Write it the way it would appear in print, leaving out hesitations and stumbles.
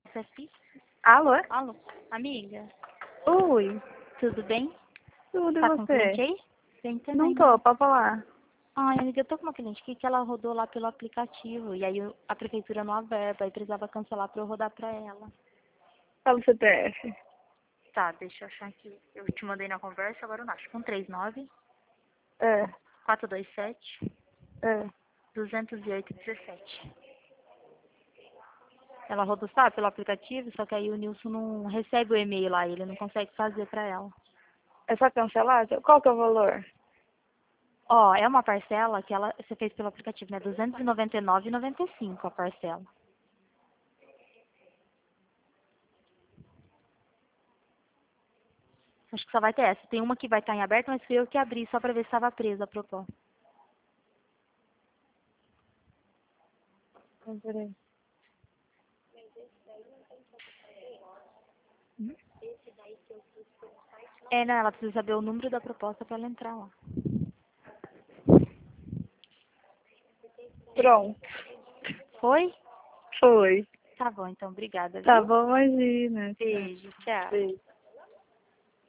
Sophie? Alô? Alô, amiga, Oi, tudo bem? tudo e Tá com você? cliente aí? Bem Não também. tô, pode falar. Ai, amiga, eu tô com uma cliente aqui que ela rodou lá pelo aplicativo e aí a prefeitura não aberta, aí precisava cancelar pra eu rodar pra ela. Fala o CPF. Tá, deixa eu achar aqui. Eu te mandei na conversa, agora eu não acho. 139 É, 427 é. 208 17. Ela rodou, sabe, pelo aplicativo, só que aí o Nilson não recebe o e-mail lá, ele não consegue fazer pra ela. É só cancelar? Qual que é o valor? Ó, é uma parcela que você fez pelo aplicativo, né? R$ 299,95 a parcela. Acho que só vai ter essa. Tem uma que vai estar em aberto, mas fui eu que abri só pra ver se estava presa a proposta. Peraí. Hum? É, não, ela precisa saber o número da proposta pra ela entrar lá. Pronto, Foi? foi. Tá bom, então, obrigada, Tá viu? bom, imagina. Beijo, tchau. Beijo.